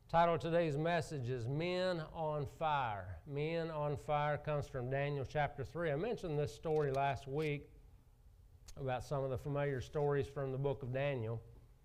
Title of today's message is Men on Fire. Men on Fire comes from Daniel chapter 3. I mentioned this story last week about some of the familiar stories from the book of Daniel.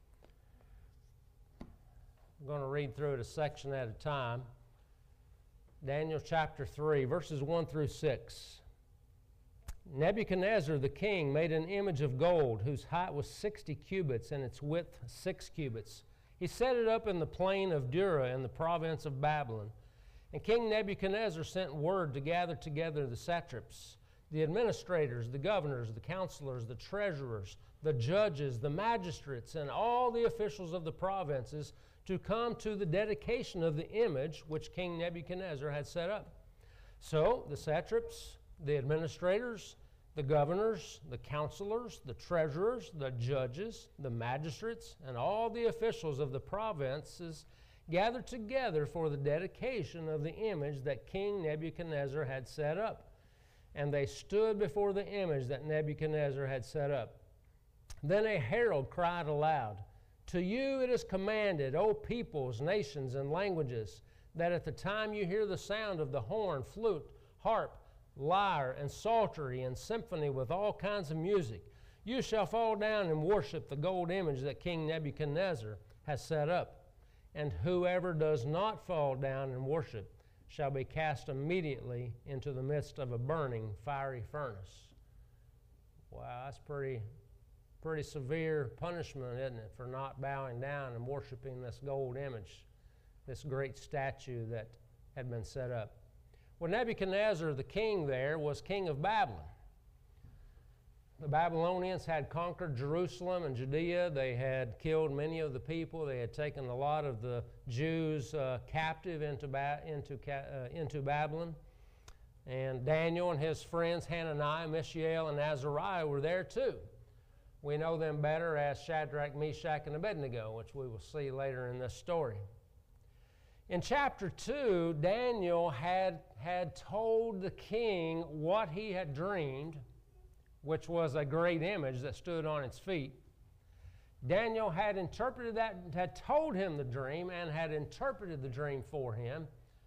I'm going to read through it a section at a time. Daniel chapter 3, verses 1 through 6. Nebuchadnezzar the king made an image of gold whose height was 60 cubits and its width 6 cubits. He set it up in the plain of Dura in the province of Babylon. And King Nebuchadnezzar sent word to gather together the satraps, the administrators, the governors, the counselors, the treasurers, the judges, the magistrates, and all the officials of the provinces to come to the dedication of the image which King Nebuchadnezzar had set up. So the satraps, the administrators, the governors, the counselors, the treasurers, the judges, the magistrates, and all the officials of the provinces gathered together for the dedication of the image that King Nebuchadnezzar had set up. And they stood before the image that Nebuchadnezzar had set up. Then a herald cried aloud, "To you it is commanded, O peoples, nations, and languages, that at the time you hear the sound of the horn, flute, harp, lyre, and psaltery, and symphony with all kinds of music, you shall fall down and worship the gold image that King Nebuchadnezzar has set up. And whoever does not fall down and worship shall be cast immediately into the midst of a burning fiery furnace." Wow, that's pretty severe punishment, isn't it, for not bowing down and worshiping this gold image, this great statue that had been set up. Well, Nebuchadnezzar, the king there, was king of Babylon. The Babylonians had conquered Jerusalem and Judea. They had killed many of the people. They had taken a lot of the Jews captive into Babylon. And Daniel and his friends Hananiah, Mishael, and Azariah were there too. We know them better as Shadrach, Meshach, and Abednego, which we will see later in this story. In chapter 2, Daniel had told the king what he had dreamed, which was a great image that stood on its feet. Daniel had interpreted that, had told him the dream, and had interpreted the dream for him,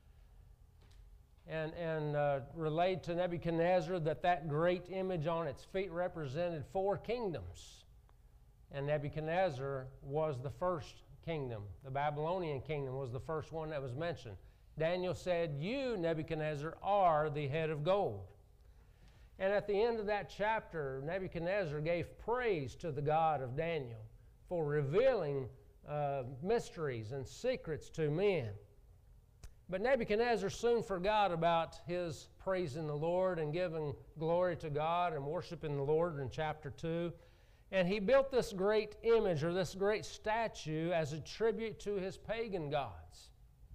and relayed to Nebuchadnezzar that great image on its feet represented 4 kingdoms. And Nebuchadnezzar was the first kingdom. The Babylonian kingdom was the first one that was mentioned. Daniel said, "You, Nebuchadnezzar, are the head of gold." And at the end of that chapter, Nebuchadnezzar gave praise to the God of Daniel for revealing mysteries and secrets to men. But Nebuchadnezzar soon forgot about his praising the Lord and giving glory to God and worshiping the Lord in chapter 2. And he built this great image, or this great statue, as a tribute to his pagan gods.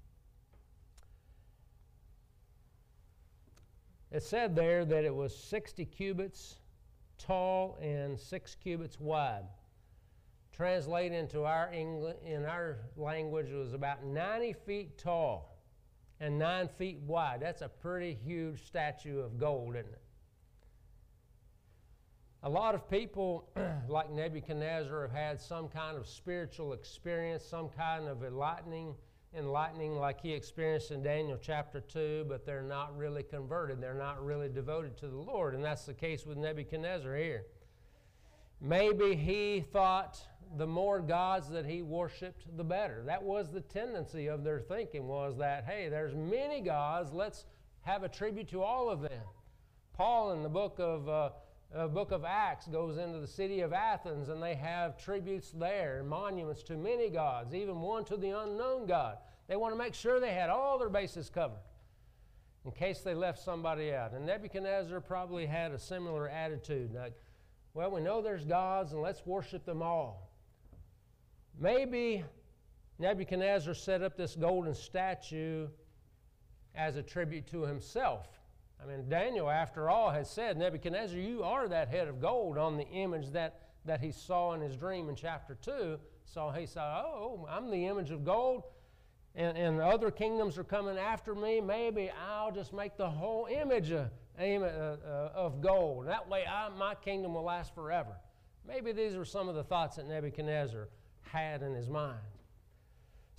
It said there that it was 60 cubits tall and 6 cubits wide. Translated into in our language, it was about 90 feet tall and 9 feet wide. That's a pretty huge statue of gold, isn't it? A lot of people, like Nebuchadnezzar, have had some kind of spiritual experience, some kind of enlightening like he experienced in Daniel chapter 2, but they're not really converted. They're not really devoted to the Lord, and that's the case with Nebuchadnezzar here. Maybe he thought the more gods that he worshipped, the better. That was the tendency of their thinking, was that, hey, there's many gods, let's have a tribute to all of them. Paul in the book of Acts goes into the city of Athens, and they have tributes there, monuments to many gods, even one to the unknown God. They want to make sure they had all their bases covered in case they left somebody out. And Nebuchadnezzar probably had a similar attitude, like, well, we know there's gods, and let's worship them all. Maybe Nebuchadnezzar set up this golden statue as a tribute to himself. I mean, Daniel, after all, had said, Nebuchadnezzar, you are that head of gold on the image that he saw in his dream in chapter 2. So he said, oh, I'm the image of gold, and other kingdoms are coming after me. Maybe I'll just make the whole image of gold. That way my kingdom will last forever. Maybe these are some of the thoughts that Nebuchadnezzar had in his mind.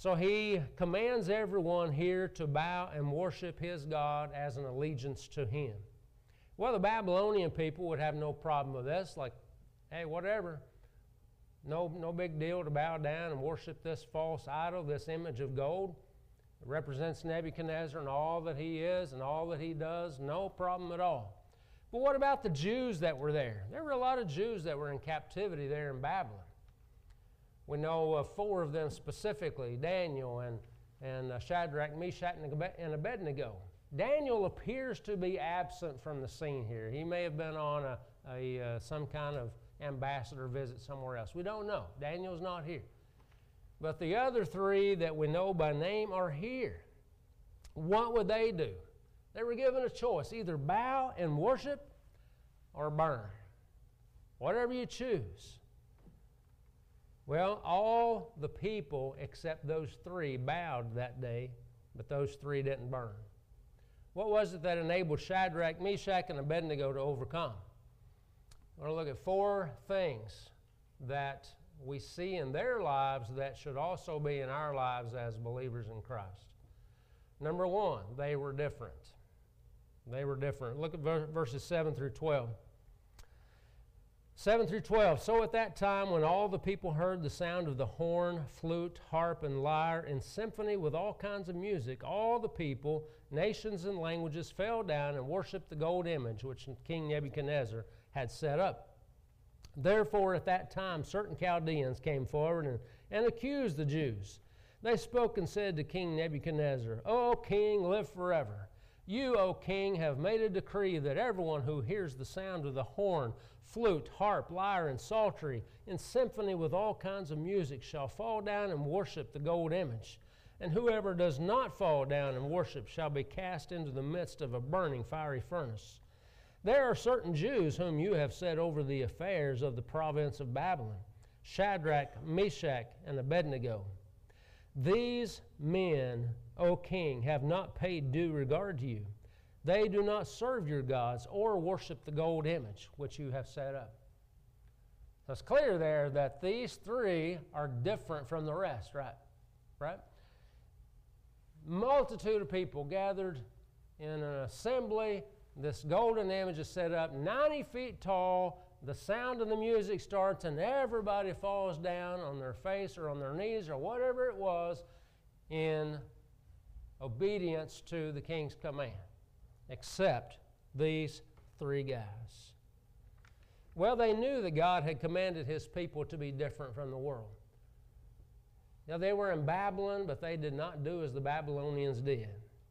So he commands everyone here to bow and worship his God as an allegiance to him. Well, the Babylonian people would have no problem with this, like, hey, whatever. No big deal to bow down and worship this false idol, this image of gold. It represents Nebuchadnezzar and all that he is and all that he does. No problem at all. But what about the Jews that were there? There were a lot of Jews that were in captivity there in Babylon. We know of 4 of them specifically, Daniel and Shadrach, Meshach, and Abednego. Daniel appears to be absent from the scene here. He may have been on some kind of ambassador visit somewhere else. We don't know. Daniel's not here. But the other 3 that we know by name are here. What would they do? They were given a choice, either bow and worship or burn. Whatever you choose. Well, all the people except those 3 bowed that day, but those 3 didn't burn. What was it that enabled Shadrach, Meshach, and Abednego to overcome? We're going to look at 4 things that we see in their lives that should also be in our lives as believers in Christ. Number 1, they were different. They were different. Look at verses 7 through 12. 7 through 12. So at that time, when all the people heard the sound of the horn, flute, harp, and lyre, in symphony with all kinds of music, all the people, nations and languages, fell down and worshipped the gold image which King Nebuchadnezzar had set up. Therefore, at that time, certain Chaldeans came forward and accused the Jews. They spoke and said to King Nebuchadnezzar, O king, live forever. You, O king, have made a decree that everyone who hears the sound of the horn, flute, harp, lyre, and psaltery, in symphony with all kinds of music, shall fall down and worship the gold image. And whoever does not fall down and worship shall be cast into the midst of a burning fiery furnace. There are certain Jews whom you have set over the affairs of the province of Babylon, Shadrach, Meshach, and Abednego. These men, O king, have not paid due regard to you. They do not serve your gods or worship the gold image which you have set up. So it's clear there that these 3 are different from the rest, right? Multitude of people gathered in an assembly. This golden image is set up 90 feet tall. The sound of the music starts and everybody falls down on their face or on their knees or whatever it was in obedience to the king's command, except these 3 guys. Well, they knew that God had commanded his people to be different from the world. Now, they were in Babylon, but they did not do as the Babylonians did.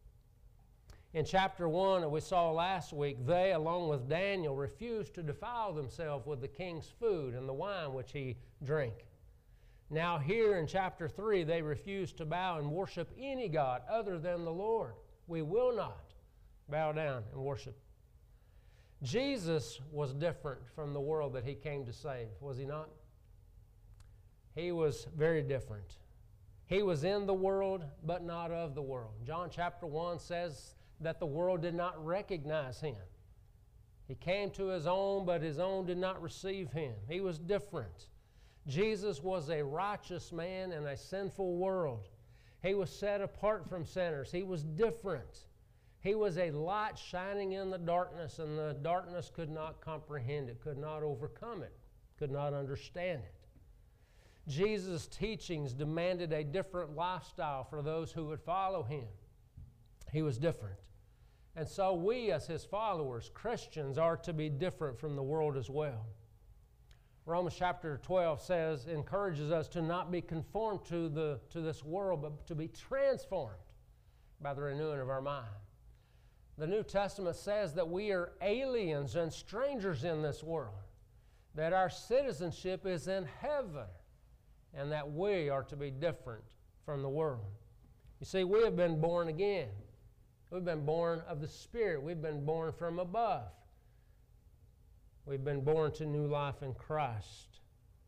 In chapter 1 that we saw last week, they, along with Daniel, refused to defile themselves with the king's food and the wine which he drank. Now here in chapter 3, they refuse to bow and worship any god other than the Lord. We will not bow down and worship. Jesus was different from the world that he came to save, was he not? He was very different. He was in the world, but not of the world. John chapter 1 says that the world did not recognize him. He came to his own, but his own did not receive him. He was different. Jesus was a righteous man in a sinful world. He was set apart from sinners. He was different. He was a light shining in the darkness, and the darkness could not comprehend it, could not overcome it, could not understand it. Jesus' teachings demanded a different lifestyle for those who would follow him. He was different. And so we, as his followers, Christians, are to be different from the world as well. Romans chapter 12 encourages us to not be conformed to this world, but to be transformed by the renewing of our mind. The New Testament says that we are aliens and strangers in this world, that our citizenship is in heaven, and that we are to be different from the world. You see, we have been born again. We've been born of the Spirit. We've been born from above. We've been born to new life in Christ.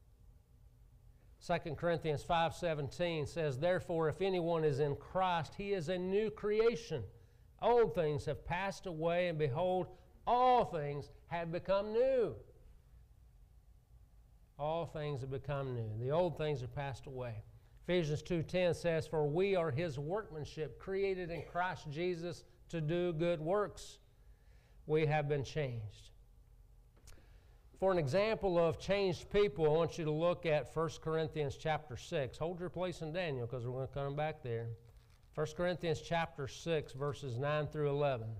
2 Corinthians 5:17 says, Therefore, if anyone is in Christ, he is a new creation. Old things have passed away, and behold, all things have become new. All things have become new. The old things have passed away. Ephesians 2:10 says, "For we are His workmanship, created in Christ Jesus to do good works." We have been changed. For an example of changed people, I want you to look at 1 Corinthians chapter 6. Hold your place in Daniel because we're going to come back there. 1 Corinthians chapter 6, verses 9 through 11.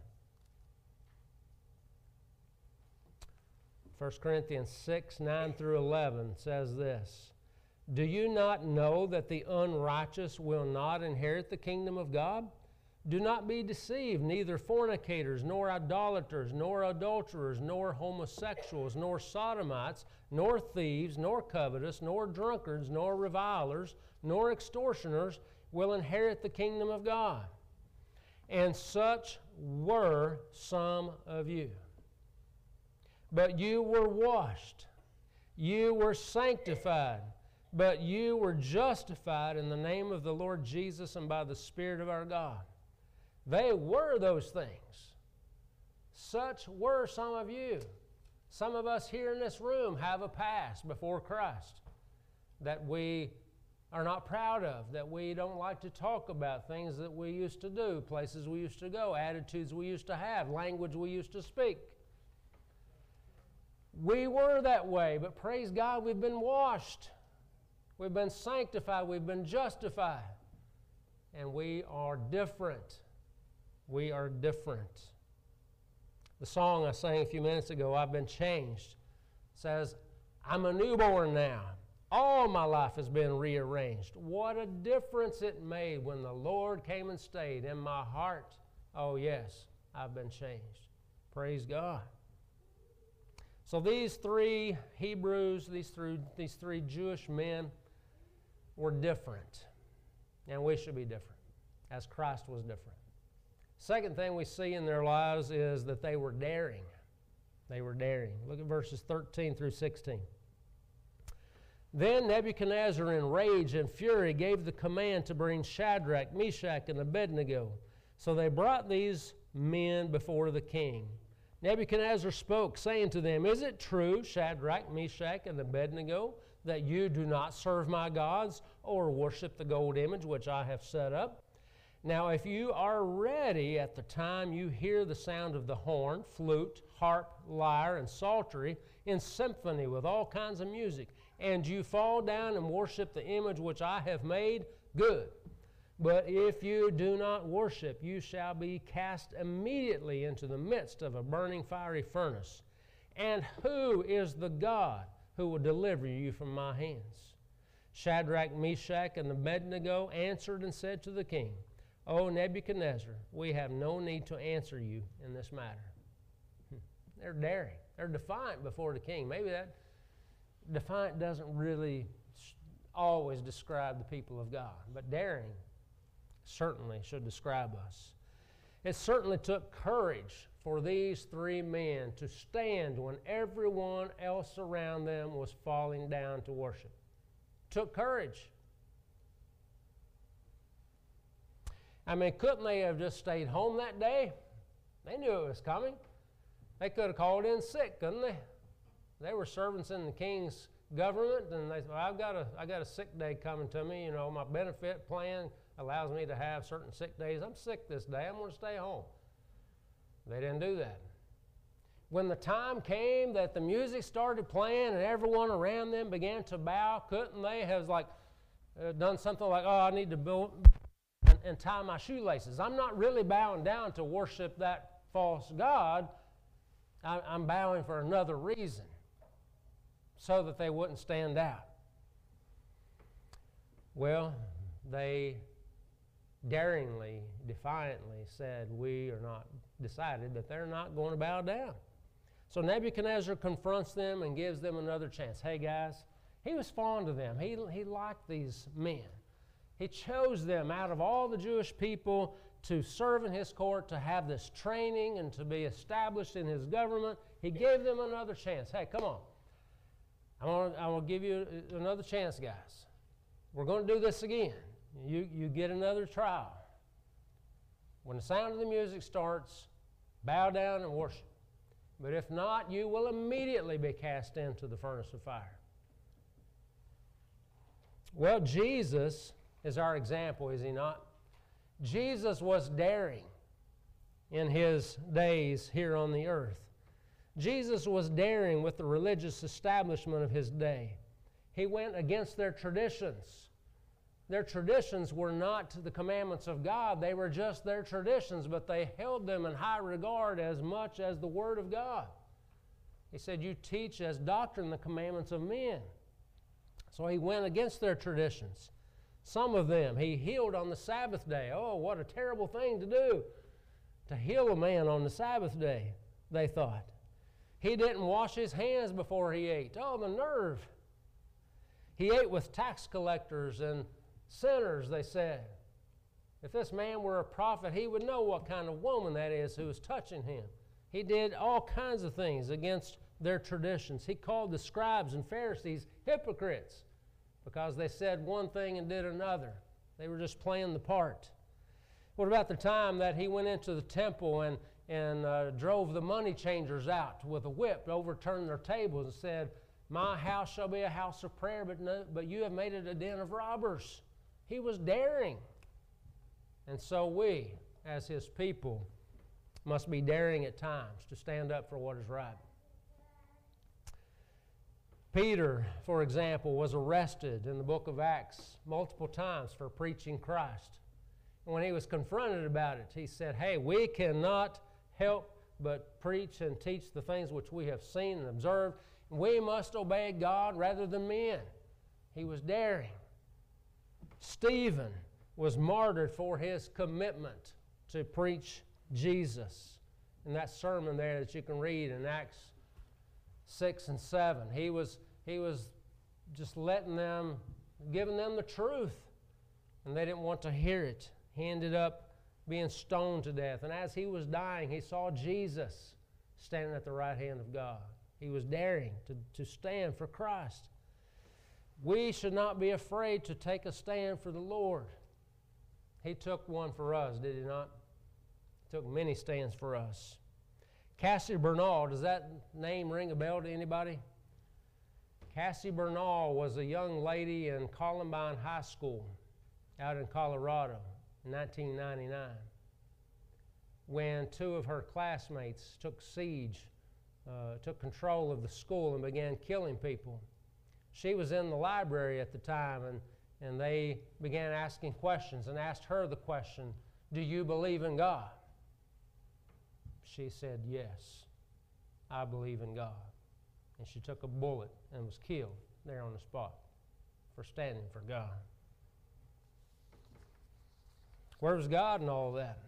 1 Corinthians 6, 9 through 11 says this, "Do you not know that the unrighteous will not inherit the kingdom of God? Do not be deceived, neither fornicators, nor idolaters, nor adulterers, nor homosexuals, nor sodomites, nor thieves, nor covetous, nor drunkards, nor revilers, nor extortioners will inherit the kingdom of God. And such were some of you. But you were washed, you were sanctified, but you were justified in the name of the Lord Jesus and by the Spirit of our God." They were those things. Such were some of you. Some of us here in this room have a past before Christ that we are not proud of, that we don't like to talk about, things that we used to do, places we used to go, attitudes we used to have, language we used to speak. We were that way, but praise God, we've been washed. We've been sanctified. We've been justified. And we are different. We are different. The song I sang a few minutes ago, "I've Been Changed," says, "I'm a newborn now. All my life has been rearranged." What a difference it made when the Lord came and stayed in my heart. Oh yes, I've been changed. Praise God. So these three Hebrews, these three Jewish men were different. And we should be different, as Christ was different. Second thing we see in their lives is that they were daring. They were daring. Look at verses 13 through 16. "Then Nebuchadnezzar, in rage and fury, gave the command to bring Shadrach, Meshach, and Abednego. So they brought these men before the king. Nebuchadnezzar spoke, saying to them, 'Is it true, Shadrach, Meshach, and Abednego, that you do not serve my gods or worship the gold image which I have set up? Now, if you are ready at the time you hear the sound of the horn, flute, harp, lyre, and psaltery in symphony with all kinds of music, and you fall down and worship the image which I have made, good. But if you do not worship, you shall be cast immediately into the midst of a burning fiery furnace. And who is the God who will deliver you from my hands?' Shadrach, Meshach, and Abednego answered and said to the king, 'O Nebuchadnezzar, we have no need to answer you in this matter.'" They're daring. They're defiant before the king. Maybe that defiant doesn't really always describe the people of God, but daring certainly should describe us. It certainly took courage for these three men to stand when everyone else around them was falling down to worship. It took courage. I mean, couldn't they have just stayed home that day? They knew it was coming. They could have called in sick, couldn't they? They were servants in the king's government, and they said, "Well, I got a sick day coming to me. You know, my benefit plan allows me to have certain sick days. I'm sick this day. I'm going to stay home." They didn't do that. When the time came that the music started playing and everyone around them began to bow, couldn't they have done something like, "Oh, I need to build and tie my shoelaces. I'm not really bowing down to worship that false god. I'm bowing for another reason," so that they wouldn't stand out. Well, they daringly, defiantly said, "We are not," decided that they're not going to bow down. So Nebuchadnezzar confronts them and gives them another chance. Hey guys, he was fond of them. He liked these men. He chose them out of all the Jewish people to serve in his court, to have this training and to be established in his government. He gave them another chance. Hey, come on. I'm going to give you another chance, guys. We're going to do this again. You get another trial. When the sound of the music starts, bow down and worship. But if not, you will immediately be cast into the furnace of fire. Well, Jesus is our example, is he not? Jesus was daring in his days here on the earth. Jesus was daring with the religious establishment of his day. He went against their traditions. Their traditions were not the commandments of God. They were just their traditions, but they held them in high regard as much as the Word of God. He said, you teach as doctrine the commandments of men. So he went against their traditions. Some of them he healed on the Sabbath day. Oh, what a terrible thing to do, to heal a man on the Sabbath day, they thought. He didn't wash his hands before he ate. Oh, the nerve. He ate with tax collectors and sinners, they said. If this man were a prophet, he would know what kind of woman that is who is touching him. He did all kinds of things against their traditions. He called the scribes and Pharisees hypocrites because they said one thing and did another. They were just playing the part. What about the time that he went into the temple and drove the money changers out with a whip, overturned their tables, and said, my house shall be a house of prayer, but you have made it a den of robbers. He was daring. And so we, as his people, must be daring at times to stand up for what is right. Peter, for example, was arrested in the book of Acts multiple times for preaching Christ. And when he was confronted about it, he said, hey, we cannot help but preach and teach the things which we have seen and observed. We must obey God rather than men. He was daring. Stephen was martyred for his commitment to preach Jesus. In that sermon there that you can read in Acts 6 and 7, he was just letting them, giving them the truth, and they didn't want to hear it. He ended up being stoned to death. And as he was dying, he saw Jesus standing at the right hand of God. He was daring to stand for Christ. We should not be afraid to take a stand for the Lord. He took one for us, did he not? He took many stands for us. Cassie Bernall, does that name ring a bell to anybody? Cassie Bernall was a young lady in Columbine High School out in Colorado in 1999 when two of her classmates took control of the school and began killing people. She was in the library at the time, and they began asking questions and asked her the question, do you believe in God? She said, yes, I believe in God. And she took a bullet and was killed there on the spot for standing for God. Where was God in all of that?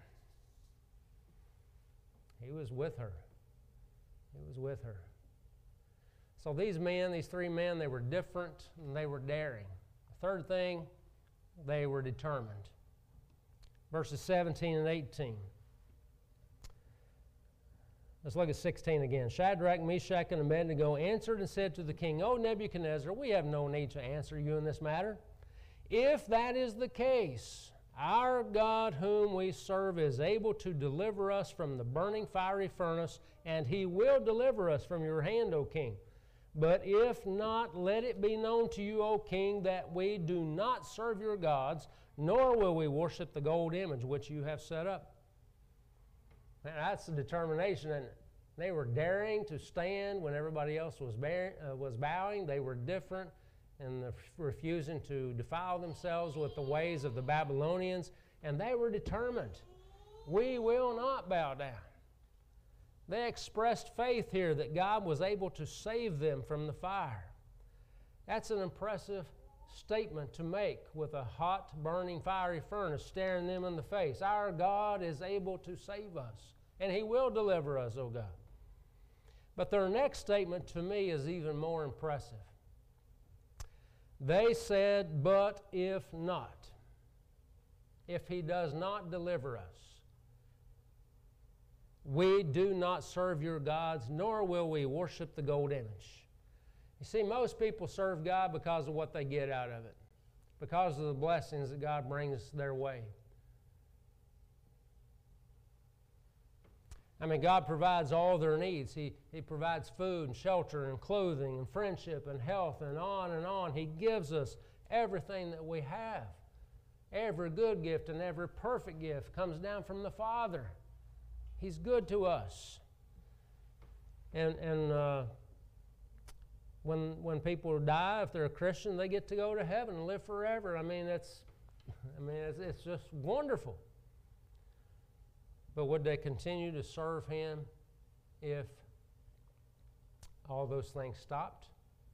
He was with her. He was with her. So these three men, they were different and they were daring. The third thing, they were determined. Verses 17 and 18. Let's look at 16 again. Shadrach, Meshach, and Abednego answered and said to the king, O Nebuchadnezzar, we have no need to answer you in this matter. If that is the case, our God whom we serve is able to deliver us from the burning fiery furnace, and he will deliver us from your hand, O king. But if not, let it be known to you, O king, that we do not serve your gods, nor will we worship the gold image which you have set up. Man, that's the determination, and they were daring to stand when everybody else was bowing. They were different and refusing to defile themselves with the ways of the Babylonians, and they were determined. We will not bow down. They expressed faith here that God was able to save them from the fire. That's an impressive statement to make with a hot, burning, fiery furnace staring them in the face. Our God is able to save us, and he will deliver us, O God. But their next statement to me is even more impressive. They said, but if not, if he does not deliver us, we do not serve your gods, nor will we worship the gold image. You see, most people serve God because of what they get out of it, because of the blessings that God brings their way. I mean, God provides all their needs. He provides food and shelter and clothing and friendship and health and on and on. He gives us everything that we have. Every good gift and every perfect gift comes down from the Father. He's good to us. And when people die, if they're a Christian, they get to go to heaven and live forever. It's just wonderful. But would they continue to serve Him if all those things stopped?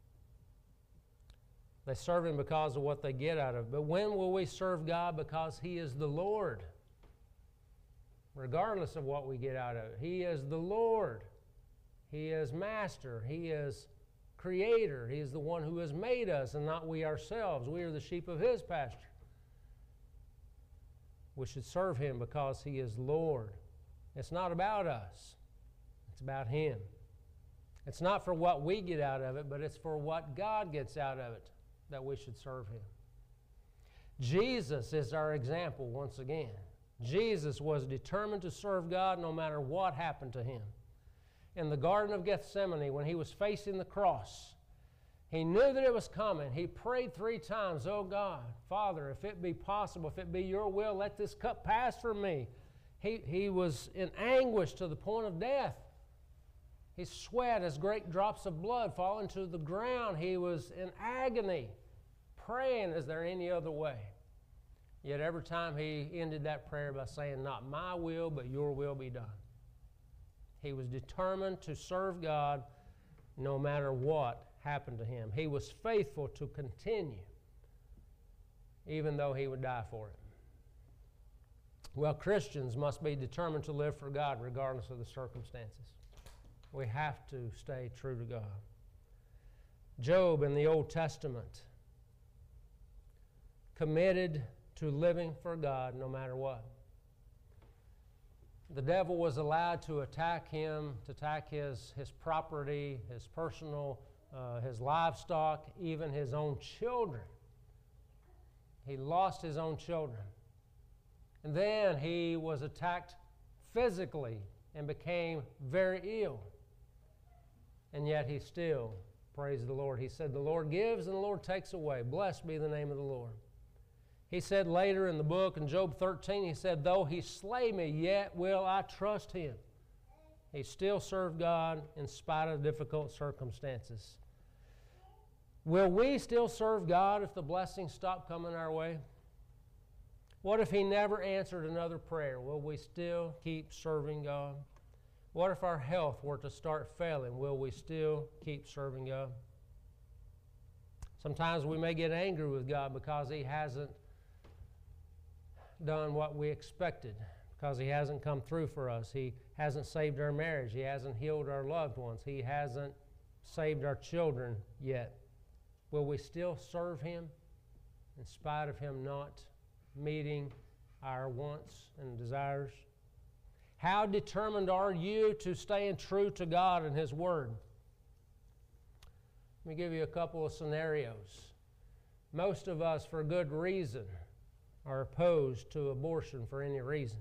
They serve Him because of what they get out of it. But when will we serve God? Because He is the Lord. Regardless of what we get out of it. He is the Lord. He is Master. He is Creator. He is the one who has made us and not we ourselves. We are the sheep of His pasture. We should serve Him because He is Lord. It's not about us. It's about Him. It's not for what we get out of it, but it's for what God gets out of it that we should serve Him. Jesus is our example once again. Jesus was determined to serve God no matter what happened to Him. In the Garden of Gethsemane, when He was facing the cross, He knew that it was coming. He prayed 3 times, "Oh God, Father, if it be possible, if it be your will, let this cup pass from me." He was in anguish to the point of death. He sweat as great drops of blood falling to the ground. He was in agony, praying, "Is there any other way?" Yet every time He ended that prayer by saying, "Not my will, but your will be done." He was determined to serve God no matter what happened to Him. He was faithful to continue, even though He would die for it. Well, Christians must be determined to live for God regardless of the circumstances. We have to stay true to God. Job in the Old Testament committed to living for God no matter what. The devil was allowed to attack him, to attack his property, his personal, his livestock, even his own children. He lost his own children. And then he was attacked physically and became very ill. And yet he still praised the Lord. He said, "The Lord gives and the Lord takes away. Blessed be the name of the Lord." He said later in the book, in Job 13, he said, "Though He slay me, yet will I trust Him." He still served God in spite of difficult circumstances. Will we still serve God if the blessings stop coming our way? What if He never answered another prayer? Will we still keep serving God? What if our health were to start failing? Will we still keep serving God? Sometimes we may get angry with God because He hasn't done what we expected, because He hasn't come through for us. He hasn't saved our marriage. He hasn't healed our loved ones. He hasn't saved our children yet. Will we still serve Him in spite of Him not meeting our wants and desires? How determined are you to staying true to God and His Word? Let me give you a couple of scenarios. Most of us, for good reason, are opposed to abortion for any reason.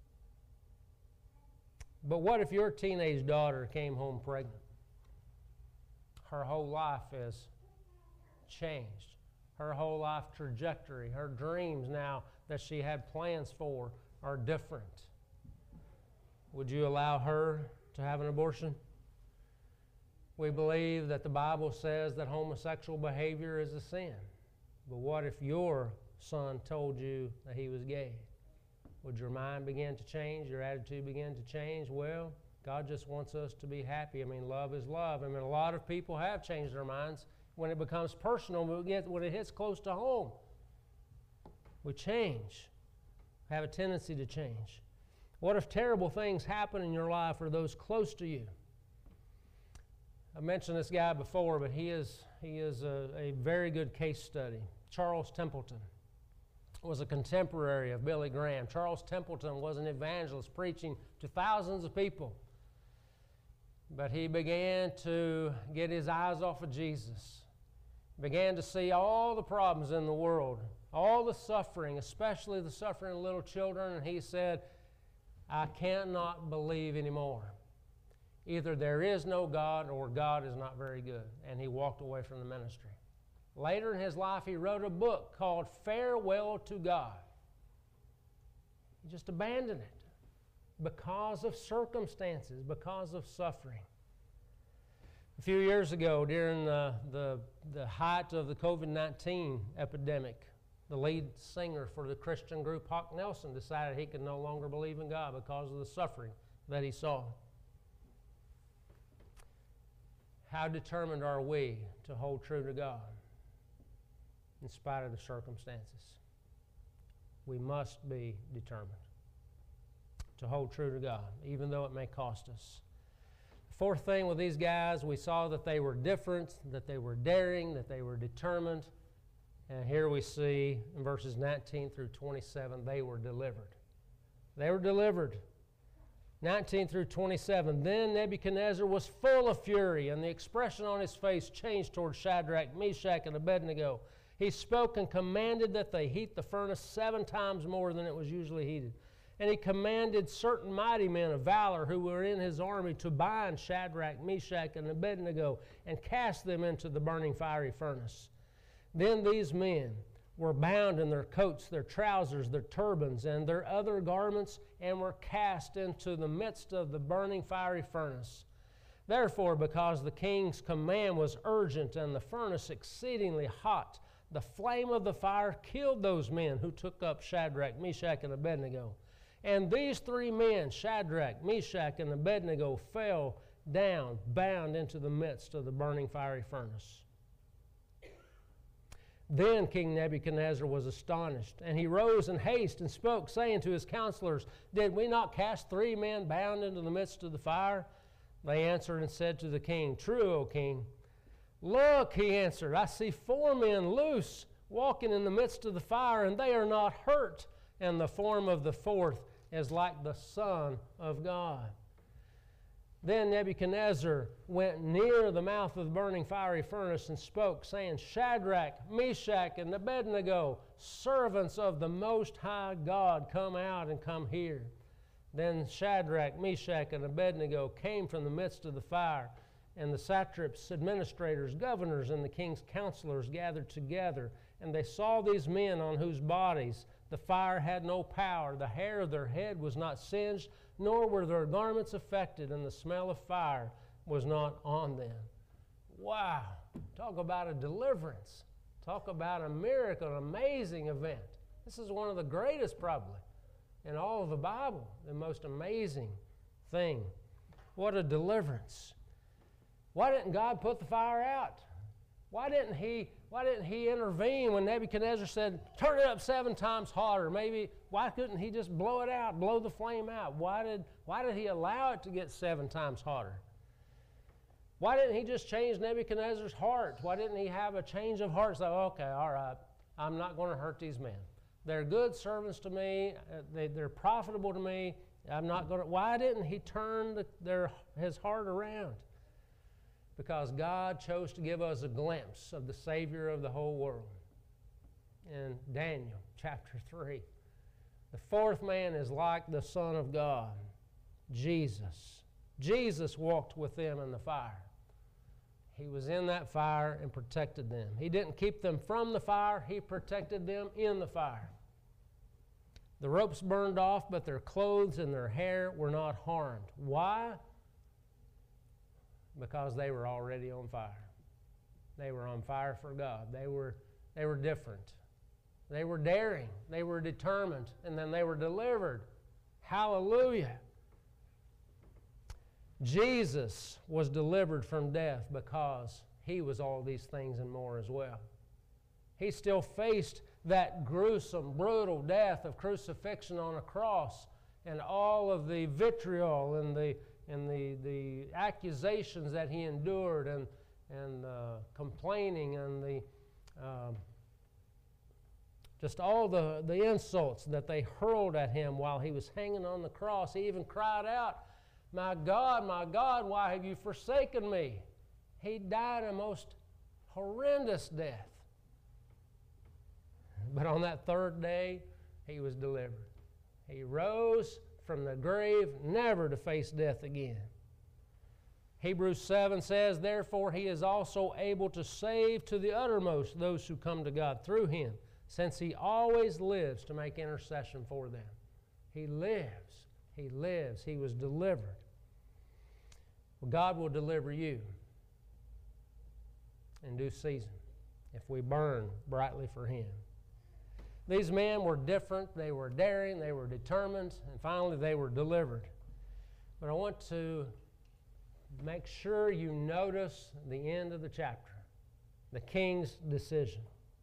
But what if your teenage daughter came home pregnant? Her whole life is changed. Her whole life trajectory, her dreams now that she had plans for are different. Would you allow her to have an abortion? We believe that the Bible says that homosexual behavior is a sin. But what if your son told you that he was gay? Would your mind begin to change? Your attitude begin to change? Well, God just wants us to be happy. Love is love. A lot of people have changed their minds when it becomes personal, when it hits close to home. We change, have a tendency to change. What if terrible things happen in your life or those close to you? I mentioned this guy before, but he is a very good case study. Charles Templeton was a contemporary of Billy Graham. Charles Templeton was an evangelist preaching to thousands of people. But he began to get his eyes off of Jesus. Began to see all the problems in the world, all the suffering, especially the suffering of little children, and he said, "I cannot believe anymore. Either there is no God or God is not very good." And he walked away from the ministry. Later in his life, he wrote a book called Farewell to God. He just abandoned it because of circumstances, because of suffering. A few years ago, during the height of the COVID-19 epidemic, the lead singer for the Christian group, Hawk Nelson, decided he could no longer believe in God because of the suffering that he saw. How determined are we to hold true to God in spite of the circumstances? We must be determined to hold true to God, even though it may cost us. The fourth thing with these guys, we saw that they were different, that they were daring, that they were determined. And here we see in verses 19 through 27, they were delivered. They were delivered. 19 through 27, then Nebuchadnezzar was full of fury, and the expression on his face changed toward Shadrach, Meshach, and Abednego. He spoke and commanded that they heat the furnace 7 times more than it was usually heated. And he commanded certain mighty men of valor who were in his army to bind Shadrach, Meshach, and Abednego and cast them into the burning fiery furnace. Then these men were bound in their coats, their trousers, their turbans, and their other garments, and were cast into the midst of the burning fiery furnace. Therefore, because the king's command was urgent and the furnace exceedingly hot, the flame of the fire killed those men who took up Shadrach, Meshach, and Abednego. And these 3 men, Shadrach, Meshach, and Abednego, fell down, bound into the midst of the burning fiery furnace. Then King Nebuchadnezzar was astonished, and he rose in haste and spoke, saying to his counselors, Did we not cast 3 men bound into the midst of the fire? They answered and said to the king, True, O king. Look, he answered, I see 4 men loose, walking in the midst of the fire, and they are not hurt, and the form of the 4th is like the Son of God. Then Nebuchadnezzar went near the mouth of the burning fiery furnace and spoke, saying, Shadrach, Meshach, and Abednego, servants of the Most High God, come out and come here. Then Shadrach, Meshach, and Abednego came from the midst of the fire, and the satraps, administrators, governors, and the king's counselors gathered together, and they saw these men on whose bodies the fire had no power. The hair of their head was not singed, nor were their garments affected, and the smell of fire was not on them. Wow. Talk about a deliverance. Talk about a miracle, an amazing event. This is one of the greatest, probably, in all of the Bible. The most amazing thing. What a deliverance. Why didn't God put the fire out? Why didn't he intervene when Nebuchadnezzar said, turn it up 7 times hotter? Maybe, why couldn't he just blow it out, blow the flame out? Why did he allow it to get 7 times hotter? Why didn't he just change Nebuchadnezzar's heart? Why didn't he have a change of heart? So, okay, all right, I'm not going to hurt these men. They're good servants to me. They're profitable to me. I'm not going to. Why didn't he turn his heart around? Because God chose to give us a glimpse of the Savior of the whole world. In Daniel chapter 3. The 4th man is like the Son of God, Jesus. Jesus walked with them in the fire. He was in that fire and protected them. He didn't keep them from the fire. He protected them in the fire. The ropes burned off, but their clothes and their hair were not harmed. Why? Because they were already on fire. They were on fire for God. They were different. They were daring. They were determined. And then they were delivered. Hallelujah. Jesus was delivered from death because he was all these things and more as well. He still faced that gruesome, brutal death of crucifixion on a cross and all of the vitriol and the accusations that he endured and complaining and just all the insults that they hurled at him while he was hanging on the cross. He even cried out, my God, why have you forsaken me? He died a most horrendous death. But on that 3rd day, he was delivered. He rose from the grave, never to face death again. Hebrews 7 says, therefore he is also able to save to the uttermost those who come to God through him, since he always lives to make intercession for them. He lives. He lives. He was delivered. Well, God will deliver you in due season if we burn brightly for him. These men were different. They were daring. They were determined. And finally, they were delivered. But I want to make sure you notice the end of the chapter, the king's decision.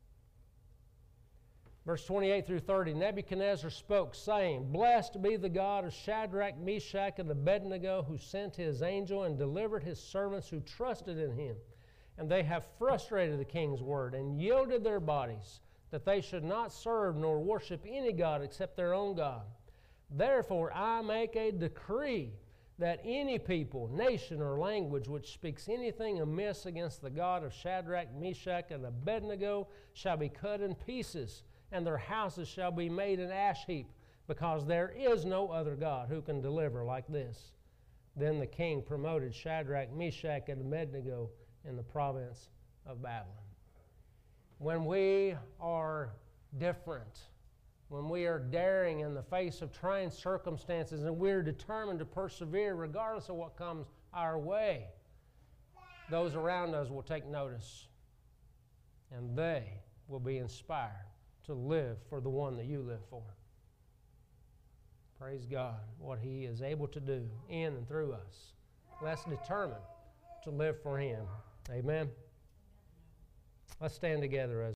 Verse 28 through 30, Nebuchadnezzar spoke, saying, blessed be the God of Shadrach, Meshach, and Abednego, who sent his angel and delivered his servants who trusted in him. And they have frustrated the king's word and yielded their bodies, that they should not serve nor worship any god except their own God. Therefore I make a decree that any people, nation, or language which speaks anything amiss against the God of Shadrach, Meshach, and Abednego shall be cut in pieces, and their houses shall be made an ash heap, because there is no other God who can deliver like this. Then the king promoted Shadrach, Meshach, and Abednego in the province of Babylon. When we are different, when we are daring in the face of trying circumstances, and we're determined to persevere regardless of what comes our way, those around us will take notice, and they will be inspired to live for the one that you live for. Praise God, what he is able to do in and through us. Let's determine to live for him. Amen. Let's stand together as